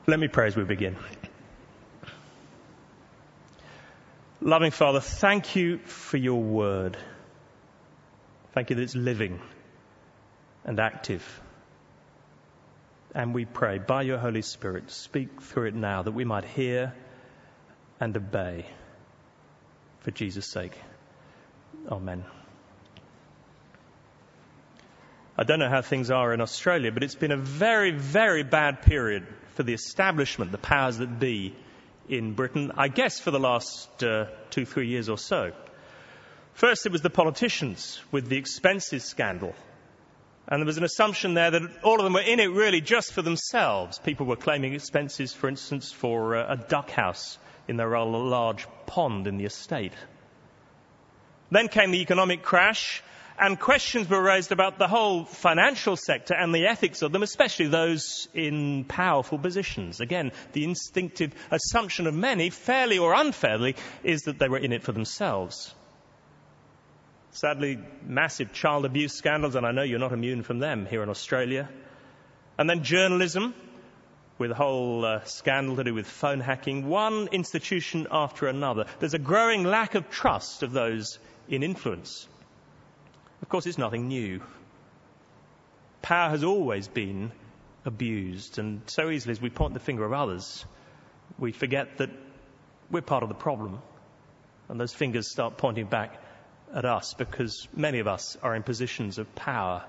Let me pray as we begin. Loving Father, thank you for your word. Thank you that it's living and active. And we pray, by your Holy Spirit, speak through it now that we might hear and obey. For Jesus' sake. Amen. I don't know how things are in Australia, but it's been a very, very bad period for the establishment, the powers that be in Britain, I guess for the last 2-3 years or so. First, it was the politicians with the expenses scandal. And there was an assumption there that all of them were in it really just for themselves. People were claiming expenses, for instance, for a duck house in their rather large pond in the estate. Then came the economic crash, and questions were raised about the whole financial sector and the ethics of them, especially those in powerful positions. Again, the instinctive assumption of many, fairly or unfairly, is that they were in it for themselves. Sadly, massive child abuse scandals, and I know you're not immune from them here in Australia. And then journalism, with a whole scandal to do with phone hacking, one institution after another. There's a growing lack of trust of those in influence. Of course, it's nothing new. Power has always been abused, and so easily as we point the finger at others, we forget that we're part of the problem, and those fingers start pointing back at us because many of us are in positions of power.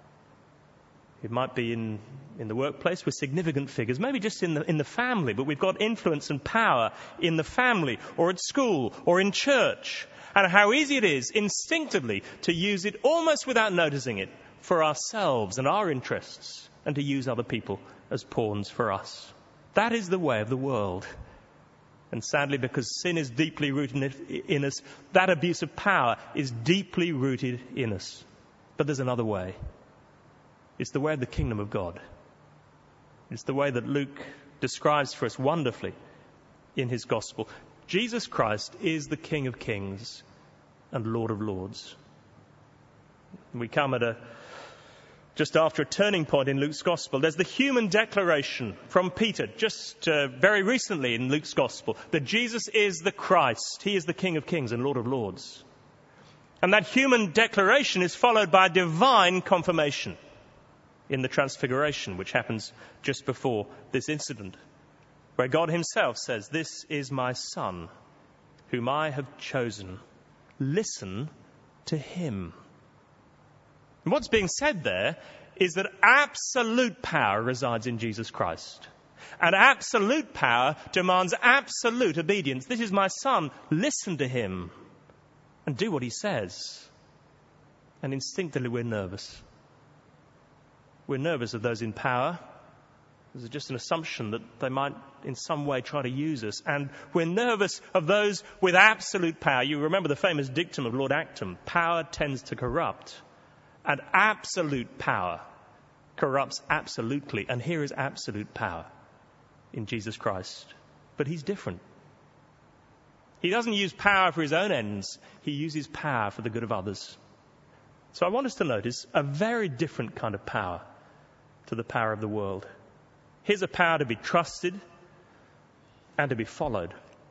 It might be in the workplace with significant figures, maybe just in the family, but we've got influence and power in the family or at school or in church. And how easy it is instinctively to use it almost without noticing it for ourselves and our interests, and to use other people as pawns for us. That is the way of the world. And sadly, because sin is deeply rooted in us, that abuse of power is deeply rooted in us. But there's another way. It's the way of the kingdom of God. It's the way that Luke describes for us wonderfully in his gospel. Jesus Christ is the King of Kings and Lord of Lords. We come at just after a turning point in Luke's gospel. There's the human declaration from Peter just very recently in Luke's gospel that Jesus is the Christ. He is the King of Kings and Lord of Lords. And that human declaration is followed by divine confirmation in the Transfiguration, which happens just before this incident, where God himself says, "This is my Son, whom I have chosen. Listen to him." And what's being said there is that absolute power resides in Jesus Christ. And absolute power demands absolute obedience. This is my Son. Listen to him and do what he says. And instinctively we're nervous. We're nervous of those in power. There's just an assumption that they might in some way try to use us. And we're nervous of those with absolute power. You remember the famous dictum of Lord Acton, power tends to corrupt. And absolute power corrupts absolutely. And here is absolute power in Jesus Christ. But he's different. He doesn't use power for his own ends. He uses power for the good of others. So I want us to notice a very different kind of power to the power of the world. Here's a power to be trusted and to be followed.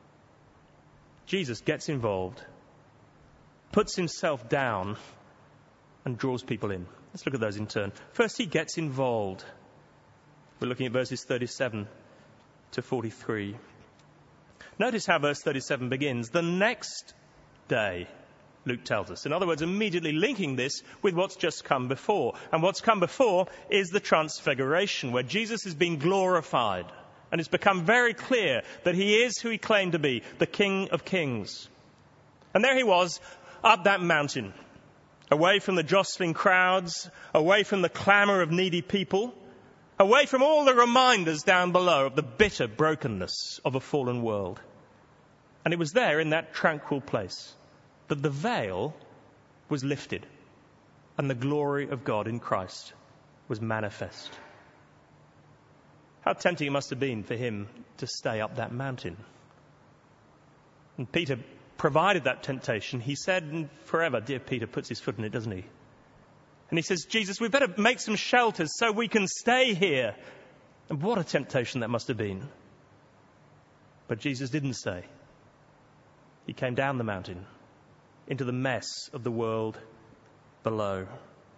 Jesus gets involved, puts himself down, and draws people in. Let's look at those in turn. First, he gets involved. We're looking at verses 37 to 43. Notice how verse 37 begins. The next day, Luke tells us. In other words, immediately linking this with what's just come before. And what's come before is the Transfiguration, where Jesus has been glorified. And it's become very clear that he is who he claimed to be, the King of Kings. And there he was, up that mountain, away from the jostling crowds, away from the clamour of needy people, away from all the reminders down below of the bitter brokenness of a fallen world. And it was there, in that tranquil place, that the veil was lifted and the glory of God in Christ was manifest. How tempting it must have been for him to stay up that mountain. And Peter provided that temptation. He said, forever, dear Peter puts his foot in it, doesn't he? And he says, Jesus, we better make some shelters so we can stay here. And what a temptation that must have been. But Jesus didn't stay. He came down the mountain into the mess of the world below.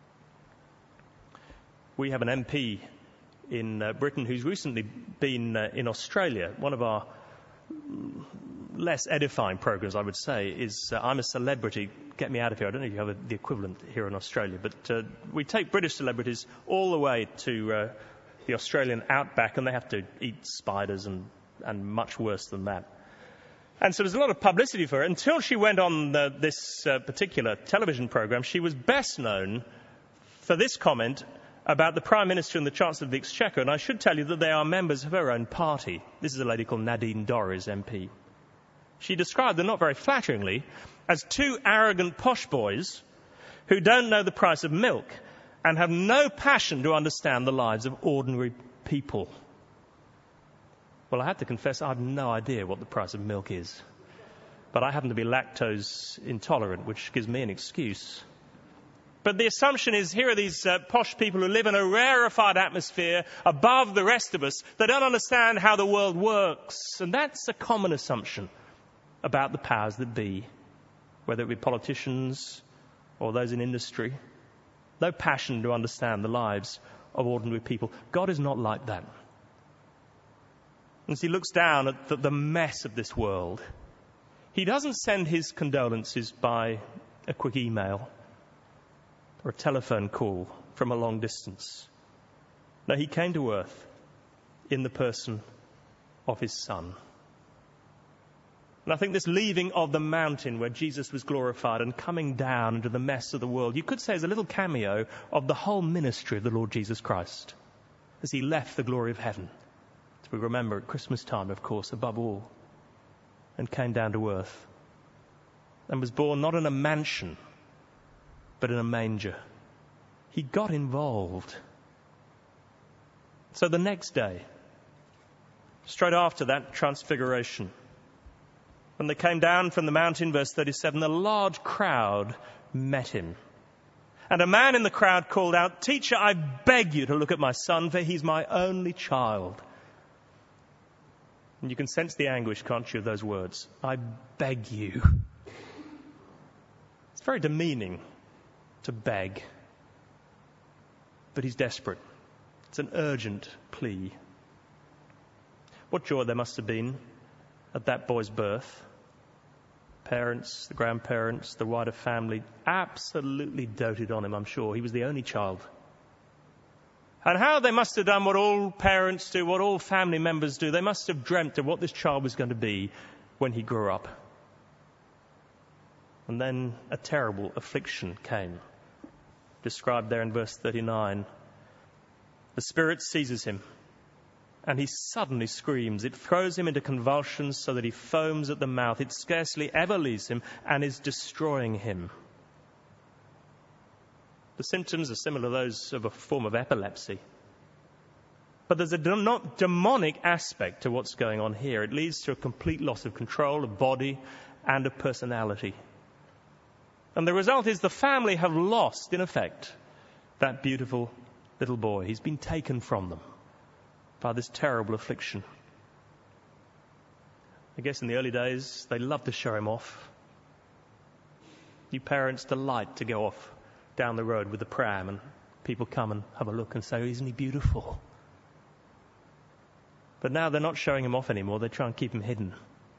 We have an MP in Britain who's recently been in Australia. One of our less edifying programs, I would say, is I'm a Celebrity, Get Me Out of Here. I don't know if you have the equivalent here in Australia, but we take British celebrities all the way to the Australian outback, and they have to eat spiders and much worse than that. And so there's a lot of publicity for her. Until she went on this particular television program, she was best known for this comment about the Prime Minister and the Chancellor of the Exchequer. And I should tell you that they are members of her own party. This is a lady called Nadine Dorries, MP. She described them, not very flatteringly, as two arrogant posh boys who don't know the price of milk and have no passion to understand the lives of ordinary people. Well, I have to confess, I have no idea what the price of milk is. But I happen to be lactose intolerant, which gives me an excuse. But the assumption is, here are these posh people who live in a rarefied atmosphere above the rest of us. They don't understand how the world works. And that's a common assumption about the powers that be, whether it be politicians or those in industry. No passion to understand the lives of ordinary people. God is not like that. As he looks down at the mess of this world, he doesn't send his condolences by a quick email or a telephone call from a long distance. No, he came to earth in the person of his Son. And I think this leaving of the mountain where Jesus was glorified and coming down into the mess of the world, you could say is a little cameo of the whole ministry of the Lord Jesus Christ as he left the glory of heaven, as we remember at Christmas time, of course, above all, and came down to earth and was born not in a mansion, but in a manger. He got involved. So the next day, straight after that transfiguration, when they came down from the mountain, verse 37, a large crowd met him. And a man in the crowd called out, "Teacher, I beg you to look at my son, for he's my only child." And you can sense the anguish, can't you, of those words? I beg you. It's very demeaning to beg. But he's desperate. It's an urgent plea. What joy there must have been at that boy's birth. Parents, the grandparents, the wider family absolutely doted on him, I'm sure. He was the only child. And how they must have done what all parents do, what all family members do. They must have dreamt of what this child was going to be when he grew up. And then a terrible affliction came, described there in verse 39. The Spirit seizes him, and he suddenly screams. It throws him into convulsions so that he foams at the mouth. It scarcely ever leaves him and is destroying him. The symptoms are similar to those of a form of epilepsy. But there's a demonic aspect to what's going on here. It leads to a complete loss of control of body and of personality. And the result is the family have lost, in effect, that beautiful little boy. He's been taken from them by this terrible affliction. I guess in the early days, they loved to show him off. You parents delight to go off down the road with the pram and people come and have a look and say, "Isn't he beautiful?" But now they're not showing him off anymore. They try and keep him hidden.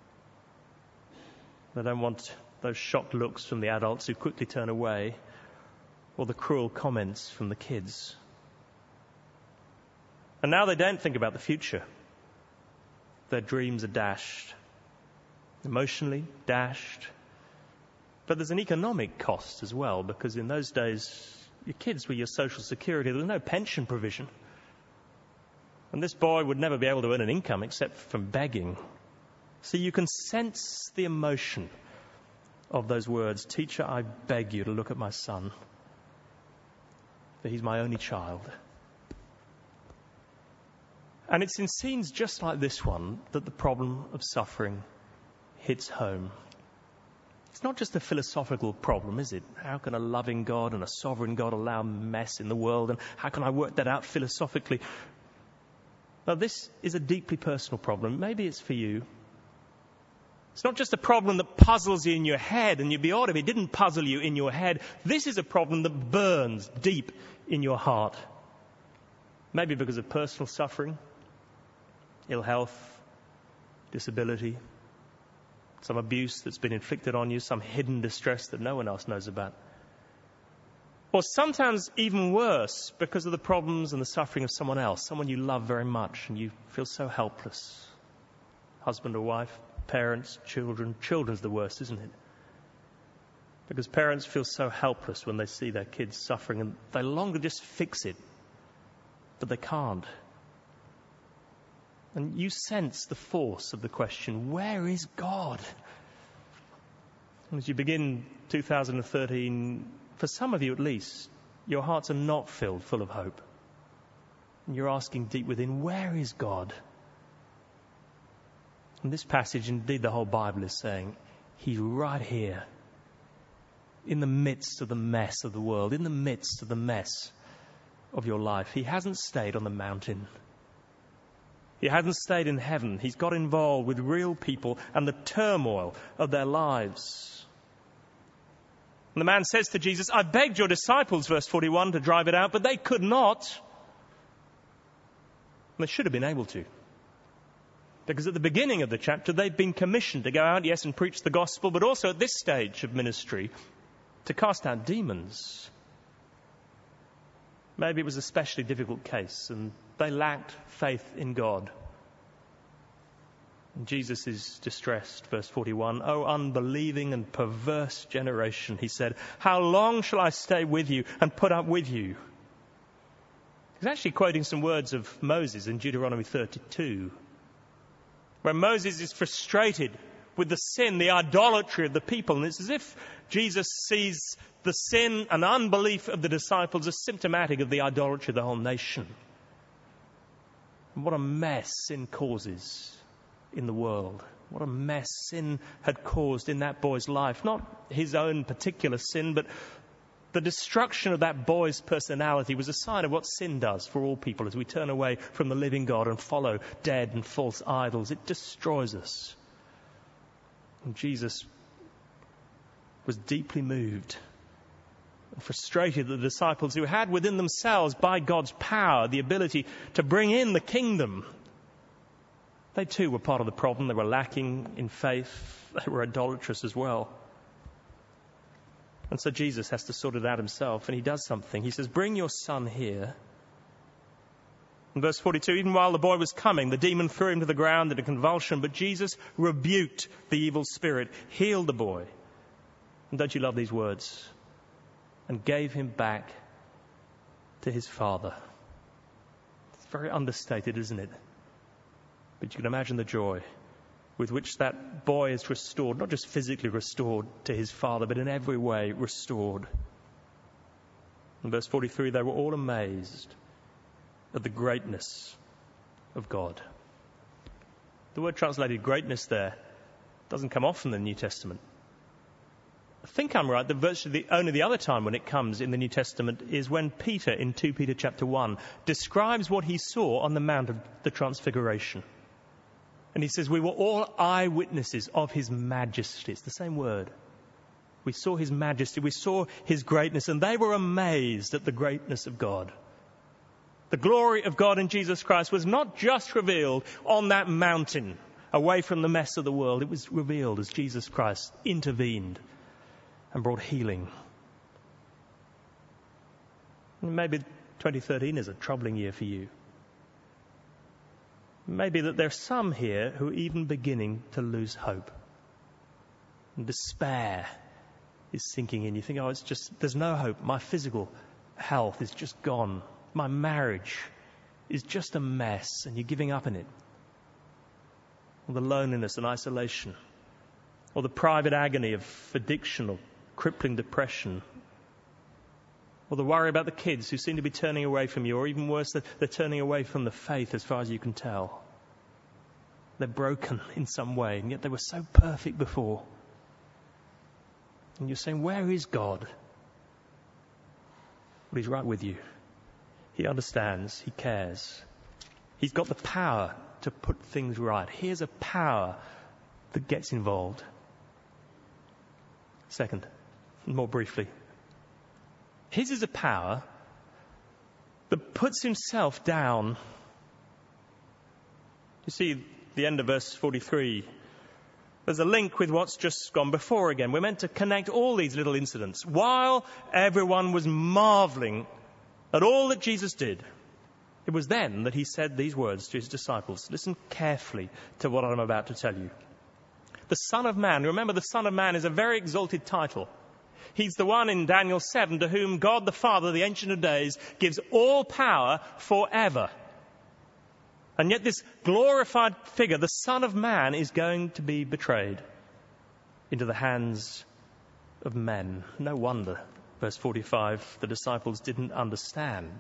They don't want those shocked looks from the adults who quickly turn away, or the cruel comments from the kids. And now they don't think about the future. Their dreams are dashed, emotionally dashed. But there's an economic cost as well, because in those days, your kids were your social security. There was no pension provision. And this boy would never be able to earn an income except from begging. So you can sense the emotion of those words. "Teacher, I beg you to look at my son, for he's my only child." And it's in scenes just like this one that the problem of suffering hits home. It's not just a philosophical problem, is it? How can a loving God and a sovereign God allow mess in the world? And how can I work that out philosophically? Now, this is a deeply personal problem. Maybe it's for you. It's not just a problem that puzzles you in your head, and you'd be odd if it didn't puzzle you in your head. This is a problem that burns deep in your heart. Maybe because of personal suffering, ill health, disability, some abuse that's been inflicted on you, some hidden distress that no one else knows about. Or sometimes even worse, because of the problems and the suffering of someone else, someone you love very much, and you feel so helpless. Husband or wife, parents, children. Children's the worst, isn't it? Because parents feel so helpless when they see their kids suffering, and they long to just fix it, but they can't. And you sense the force of the question, where is God? As you begin 2013, for some of you at least, your hearts are not filled full of hope. And you're asking deep within, where is God? And this passage, indeed the whole Bible, is saying, He's right here, in the midst of the mess of the world, in the midst of the mess of your life. He hasn't stayed on the mountain. He hasn't stayed in heaven. He's got involved with real people and the turmoil of their lives. And the man says to Jesus, I begged your disciples, verse 41, to drive it out, but they could not. And they should have been able to. Because at the beginning of the chapter, they've been commissioned to go out, yes, and preach the gospel, but also at this stage of ministry, to cast out demons. Maybe it was a especially difficult case, and they lacked faith in God. And Jesus is distressed, verse 41. O unbelieving and perverse generation, he said, how long shall I stay with you and put up with you? He's actually quoting some words of Moses in Deuteronomy 32, where Moses is frustrated with the sin, the idolatry of the people. And it's as if Jesus sees the sin and unbelief of the disciples as symptomatic of the idolatry of the whole nation. And what a mess sin causes in the world. What a mess sin had caused in that boy's life. Not his own particular sin, but the destruction of that boy's personality was a sign of what sin does for all people as we turn away from the living God and follow dead and false idols. It destroys us. And Jesus was deeply moved and frustrated that the disciples, who had within themselves, by God's power, the ability to bring in the kingdom, they too were part of the problem. They were lacking in faith. They were idolatrous as well. And so Jesus has to sort it out himself, and he does something. He says, bring your son here. In verse 42, even while the boy was coming, the demon threw him to the ground in a convulsion, but Jesus rebuked the evil spirit, healed the boy. And don't you love these words? And gave him back to his father. It's very understated, isn't it? But you can imagine the joy with which that boy is restored, not just physically restored to his father, but in every way restored. In verse 43, they were all amazed at the greatness of God. The word translated greatness there doesn't come often in the New Testament. I think I'm right that virtually only the other time when it comes in the New Testament is when Peter, in 2 Peter chapter 1, describes what he saw on the Mount of the Transfiguration. And he says, we were all eyewitnesses of his majesty. It's the same word. We saw his majesty, we saw his greatness, and they were amazed at the greatness of God. The glory of God in Jesus Christ was not just revealed on that mountain, away from the mess of the world. It was revealed as Jesus Christ intervened and brought healing. Maybe 2013 is a troubling year for you. Maybe that there are some here who are even beginning to lose hope. And despair is sinking in. You think, oh, it's just, there's no hope. My physical health is just gone. My marriage is just a mess, and you're giving up in it. Or the loneliness and isolation. Or the private agony of addiction or crippling depression. Or the worry about the kids who seem to be turning away from you, or even worse, they're turning away from the faith as far as you can tell. They're broken in some way, and yet they were so perfect before. And you're saying, where is God? Well, he's right with you. He understands. He cares. He's got the power to put things right. Here's a power that gets involved. Second, more briefly, his is a power that puts himself down. You see, the end of verse 43, there's a link with what's just gone before again. We're meant to connect all these little incidents. While everyone was marveling at all that Jesus did, it was then that he said these words to his disciples. Listen carefully to what I'm about to tell you. The Son of Man, remember, the Son of Man is a very exalted title. He's the one in Daniel 7 to whom God the Father, the Ancient of Days, gives all power forever. And yet this glorified figure, the Son of Man, is going to be betrayed into the hands of men. No wonder, verse 45, the disciples didn't understand.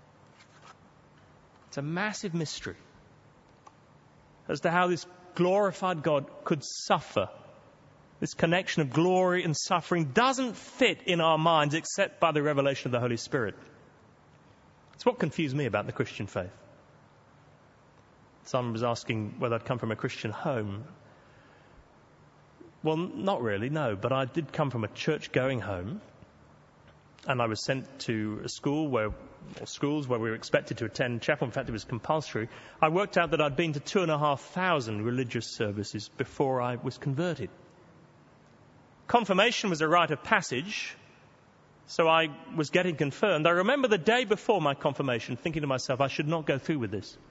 It's a massive mystery as to how this glorified God could suffer. This connection of glory and suffering doesn't fit in our minds except by the revelation of the Holy Spirit. It's what confused me about the Christian faith. Someone was asking whether I'd come from a Christian home. Well, not really, no, but I did come from a church-going home, and I was sent to a schools where we were expected to attend chapel. In fact, it was compulsory. I worked out that I'd been to 2,500 religious services before I was converted. Confirmation was a rite of passage, so I was getting confirmed. I remember the day before my confirmation thinking to myself, I should not go through with this.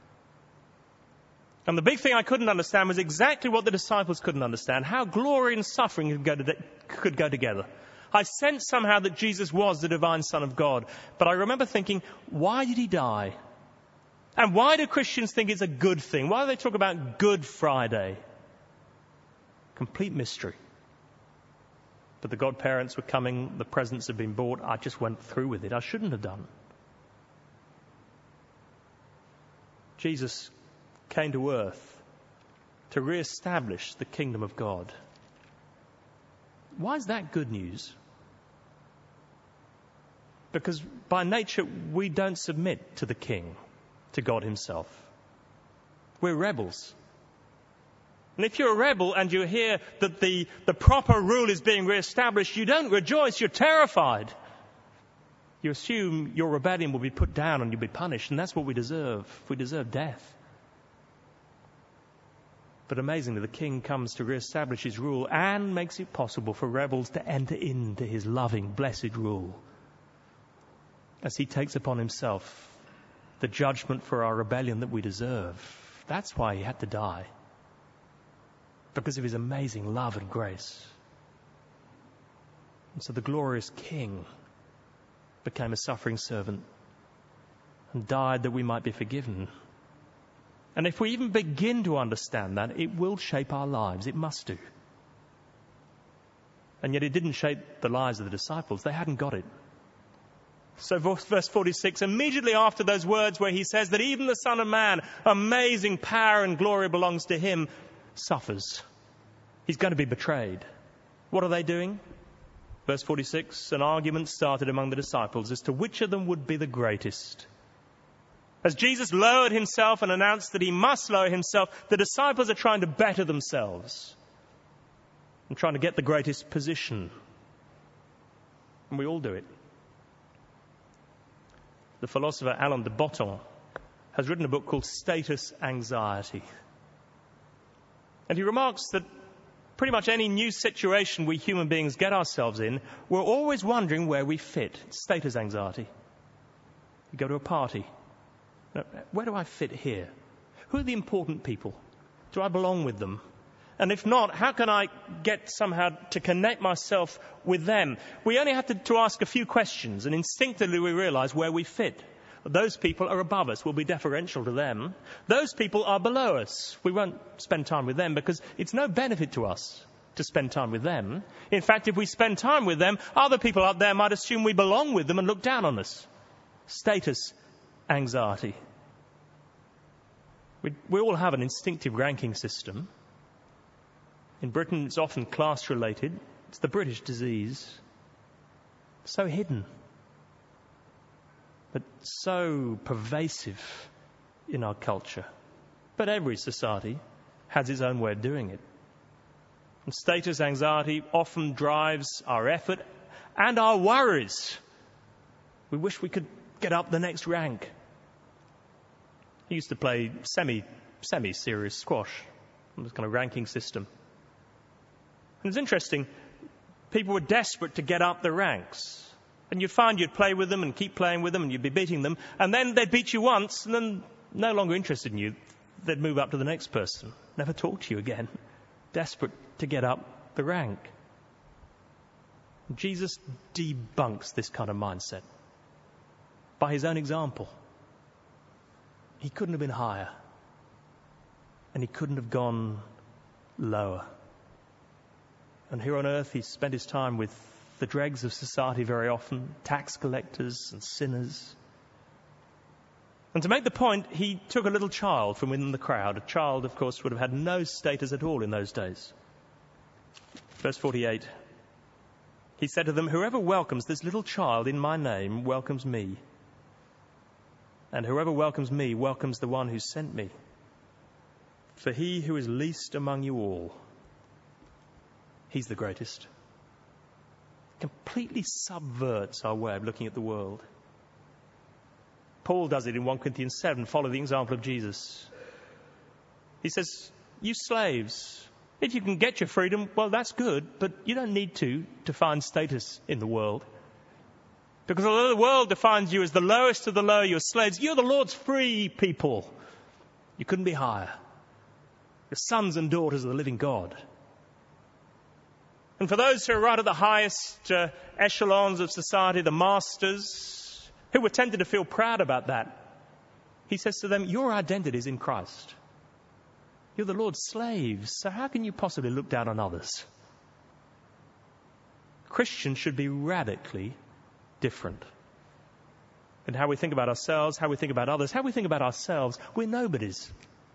And the big thing I couldn't understand was exactly what the disciples couldn't understand, how glory and suffering could go together. I sensed somehow that Jesus was the divine Son of God, but I remember thinking, why did he die? And why do Christians think it's a good thing? Why do they talk about Good Friday? Complete mystery. But the godparents were coming, the presents had been bought, I just went through with it. I shouldn't have done. Jesus came to earth to re-establish the kingdom of God. Why is that good news? Because by nature we don't submit to the King, to God himself. We're rebels. And if you're a rebel and you hear that the proper rule is being re-established, you don't rejoice, you're terrified. You assume your rebellion will be put down and you'll be punished, and that's what we deserve. We deserve death. But amazingly, the King comes to re-establish his rule and makes it possible for rebels to enter into his loving, blessed rule as he takes upon himself the judgment for our rebellion that we deserve. That's why he had to die. Because of his amazing love and grace. And so the glorious King became a suffering servant and died that we might be forgiven. And if we even begin to understand that, it will shape our lives. It must do. And yet it didn't shape the lives of the disciples. They hadn't got it. So verse 46, immediately after those words where he says that even the Son of Man, amazing power and glory belongs to him, suffers. He's going to be betrayed. What are they doing? Verse 46, an argument started among the disciples as to which of them would be the greatest. As Jesus lowered himself and announced that he must lower himself, the disciples are trying to better themselves and trying to get the greatest position. And we all do it. The philosopher Alain de Botton has written a book called Status Anxiety. And he remarks that pretty much any new situation we human beings get ourselves in, we're always wondering where we fit. Status anxiety. You go to a party. Where do I fit here? Who are the important people? Do I belong with them? And if not, how can I get somehow to connect myself with them? We only have to ask a few questions, and instinctively we realize where we fit. Those people are above us. We'll be deferential to them. Those people are below us. We won't spend time with them because it's no benefit to us to spend time with them. In fact, if we spend time with them, other people out there might assume we belong with them and look down on us. Status anxiety. We all have an instinctive ranking system. In Britain, it's often class-related. It's the British disease. So hidden, but so pervasive in our culture. But every society has its own way of doing it. And status anxiety often drives our effort and our worries. We wish we could get up the next rank. I used to play semi-serious squash on this kind of ranking system. And it's interesting, people were desperate to get up the ranks. And you'd find you'd play with them and keep playing with them and you'd be beating them. And then they'd beat you once and then no longer interested in you. They'd move up to the next person, never talk to you again. Desperate to get up the rank. Jesus debunks this kind of mindset by his own example. He couldn't have been higher. And he couldn't have gone lower. And here on earth, he spent his time with the dregs of society very often, tax collectors and sinners. And to make the point, he took a little child from within the crowd. A child, of course, would have had no status at all in those days. Verse 48, he said to them, "Whoever welcomes this little child in my name welcomes me. And whoever welcomes me welcomes the one who sent me. For he who is least among you all, he's the greatest." Completely subverts our way of looking at the world. Paul does it in 1 Corinthians 7, follow the example of Jesus. He says, you slaves, if you can get your freedom, well, that's good, but you don't need to find status in the world. Because although the world defines you as the lowest of the low, you're slaves, you're the Lord's free people. You couldn't be higher. You're sons and daughters of the living God. And for those who are right at the highest echelons of society, the masters, who were tempted to feel proud about that, he says to them, your identity is in Christ. You're the Lord's slaves, so how can you possibly look down on others? Christians should be radically different. In how we think about ourselves, how we think about others, how we think about ourselves. We're nobodies.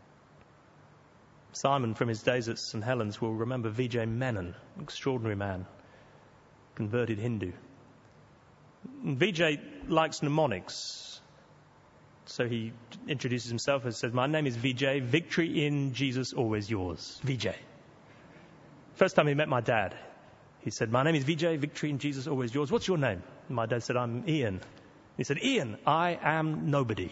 Simon from his days at St. Helens will remember Vijay Menon, an extraordinary man, converted Hindu. And Vijay likes mnemonics. So he introduces himself and says, my name is Vijay, victory in Jesus always yours. Vijay. First time he met my dad, he said, my name is Vijay, victory in Jesus always yours. What's your name? And my dad said, I'm Ian. He said, Ian, I am nobody.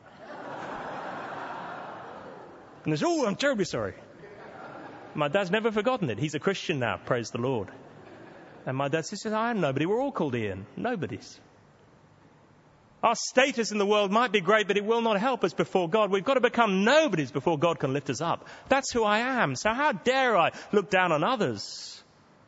And he said, oh, I'm terribly sorry. My dad's never forgotten it. He's a Christian now, praise the Lord. And my dad says, I am nobody. We're all called Ian. Nobodies. Our status in the world might be great, but it will not help us before God. We've got to become nobodies before God can lift us up. That's who I am. So how dare I look down on others?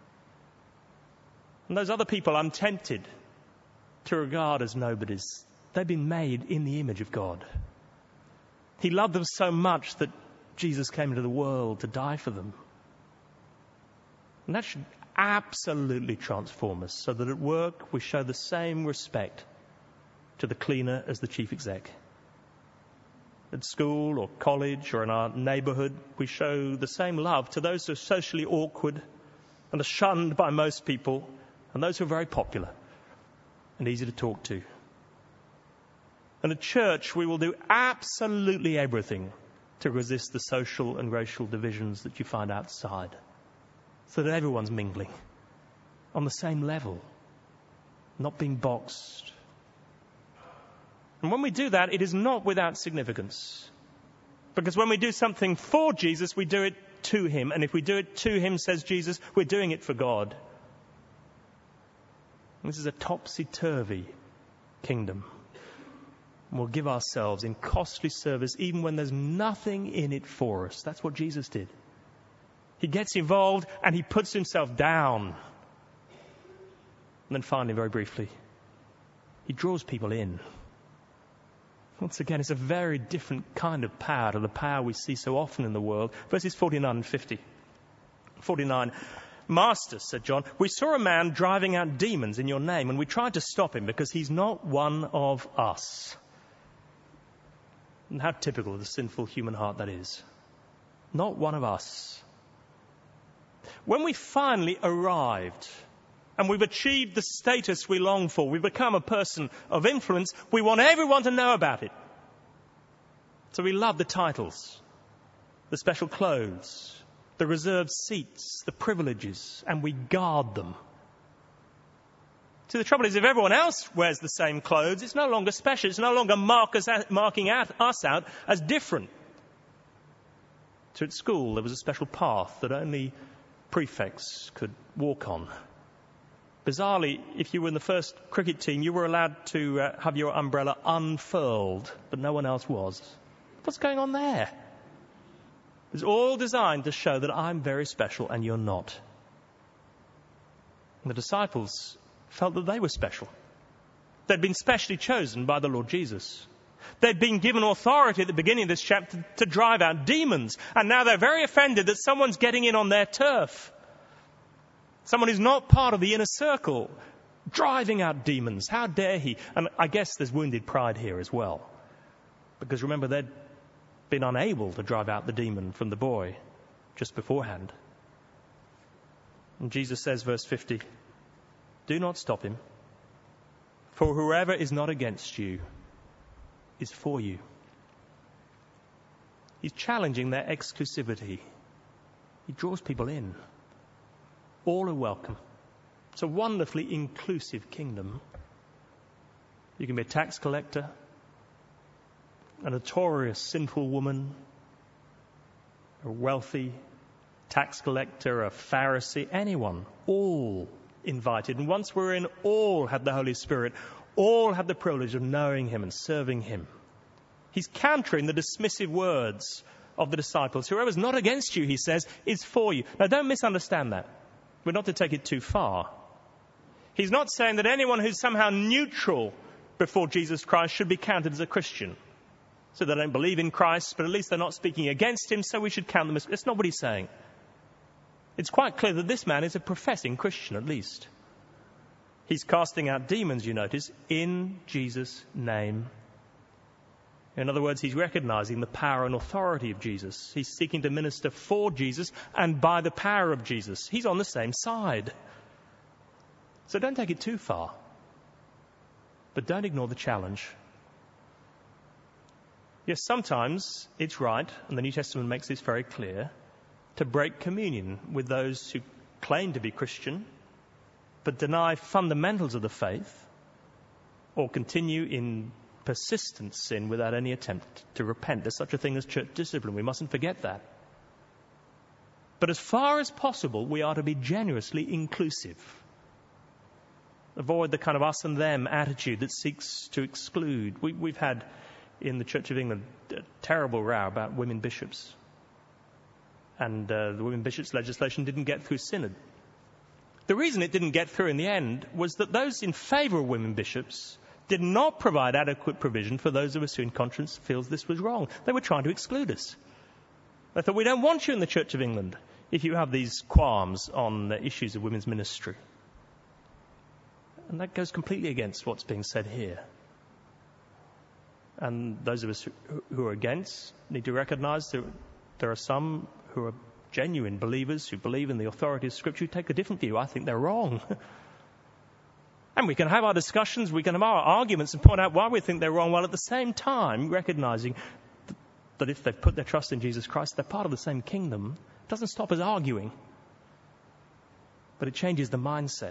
And those other people I'm tempted to regard as nobodies. They've been made in the image of God. He loved them so much that Jesus came into the world to die for them. And that should absolutely transform us so that at work we show the same respect to the cleaner as the chief exec. At school or college or in our neighbourhood, we show the same love to those who are socially awkward and are shunned by most people, and those who are very popular and easy to talk to. And at church, we will do absolutely everything to resist the social and racial divisions that you find outside, so that everyone's mingling on the same level, not being boxed. And when we do that, it is not without significance. Because when we do something for Jesus, we do it to him. And if we do it to him, says Jesus, we're doing it for God. This is a topsy-turvy kingdom. We'll give ourselves in costly service even when there's nothing in it for us. That's what Jesus did. He gets involved and he puts himself down. And then finally, very briefly, he draws people in. Once again, it's a very different kind of power to the power we see so often in the world. Verses 49 and 50. 49. Master, said John, we saw a man driving out demons in your name, and we tried to stop him because he's not one of us. And how typical of the sinful human heart that is. Not one of us. When we finally arrived and we've achieved the status we long for, we've become a person of influence, we want everyone to know about it. So we love the titles, the special clothes, the reserved seats, the privileges, and we guard them. See, the trouble is, if everyone else wears the same clothes, it's no longer special. It's no longer marking us out as different. So at school, there was a special path that only prefects could walk on. Bizarrely, if you were in the first cricket team, you were allowed to have your umbrella unfurled, but no one else was. What's going on there? It's all designed to show that I'm very special and you're not. And the disciples felt that they were special. They'd been specially chosen by the Lord Jesus. They'd been given authority at the beginning of this chapter to drive out demons. And now they're very offended that someone's getting in on their turf. Someone who's not part of the inner circle, driving out demons. How dare he? And I guess there's wounded pride here as well. Because remember, they'd been unable to drive out the demon from the boy just beforehand. And Jesus says, verse 50, do not stop him, for whoever is not against you is for you. He's challenging their exclusivity. He draws people in. All are welcome. It's a wonderfully inclusive kingdom. You can be a tax collector, a notorious sinful woman, a wealthy tax collector, a Pharisee, anyone, all invited. And once we're in, all had the Holy Spirit, all had the privilege of knowing him and serving him. He's countering the dismissive words of the disciples. Whoever's not against you, he says, is for you. Now, don't misunderstand that. We're not to take it too far. He's not saying that anyone who's somehow neutral before Jesus Christ should be counted as a Christian. So they don't believe in Christ, but at least they're not speaking against him, so we should count them as... That's not what he's saying. It's quite clear that this man is a professing Christian, at least. He's casting out demons, you notice, in Jesus' name. In other words, he's recognizing the power and authority of Jesus. He's seeking to minister for Jesus and by the power of Jesus. He's on the same side. So don't take it too far. But don't ignore the challenge. Yes, sometimes it's right, and the New Testament makes this very clear, to break communion with those who claim to be Christian, but deny fundamentals of the faith, or continue in persistent sin without any attempt to repent. There's such a thing as church discipline. We mustn't forget that. But as far as possible, we are to be generously inclusive. Avoid the kind of us and them attitude that seeks to exclude. We've had in the Church of England a terrible row about women bishops. And the women bishops legislation didn't get through synod. The reason it didn't get through in the end was that those in favour of women bishops did not provide adequate provision for those of us who in conscience feels this was wrong. They were trying to exclude us. They thought, we don't want you in the Church of England if you have these qualms on the issues of women's ministry. And that goes completely against what's being said here. And those of us who are against need to recognise that there are some who are genuine believers who believe in the authority of Scripture who take a different view. I think they're wrong. And we can have our discussions, we can have our arguments and point out why we think they're wrong, while at the same time recognising that if they've put their trust in Jesus Christ, they're part of the same kingdom. It doesn't stop us arguing, but it changes the mindset.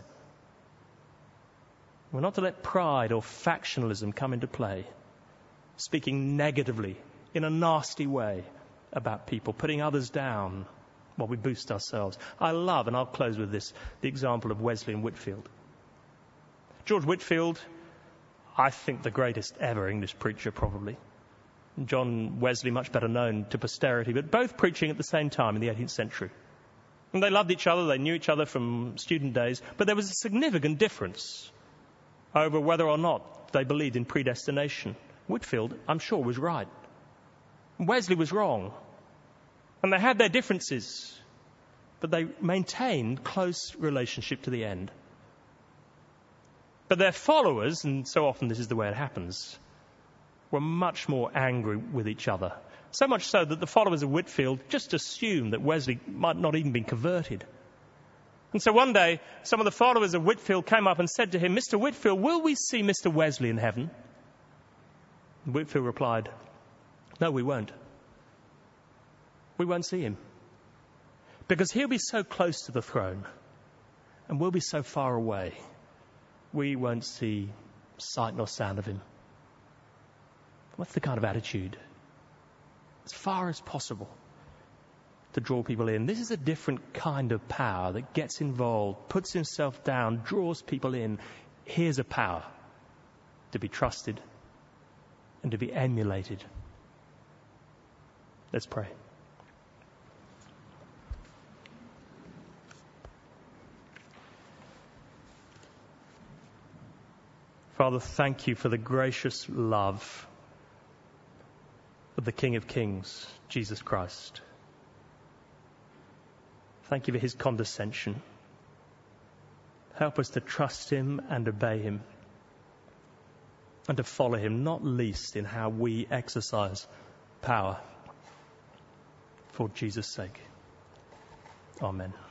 We're not to let pride or factionalism come into play, speaking negatively in a nasty way about people, putting others down while we boost ourselves. I love, and I'll close with this, the example of Wesley and Whitefield. George Whitefield, I think the greatest ever English preacher, probably. John Wesley, much better known to posterity, but both preaching at the same time in the 18th century. And they loved each other, they knew each other from student days, but there was a significant difference over whether or not they believed in predestination. Whitefield, I'm sure, was right. Wesley was wrong. And they had their differences, but they maintained close relationship to the end. But their followers, and so often this is the way it happens, were much more angry with each other. So much so that the followers of Whitefield just assumed that Wesley might not even be converted. And so one day, some of the followers of Whitefield came up and said to him, "Mr. Whitefield, will we see Mr. Wesley in heaven?" And Whitefield replied, No, we won't. We won't see him. Because he'll be so close to the throne and we'll be so far away, we won't see sight nor sound of him. What's the kind of attitude? As far as possible to draw people in. This is a different kind of power that gets involved, puts himself down, draws people in. Here's a power to be trusted and to be emulated. Let's pray. Father, thank you for the gracious love of the King of Kings, Jesus Christ. Thank you for his condescension. Help us to trust him and obey him and to follow him, not least in how we exercise power for Jesus' sake. Amen.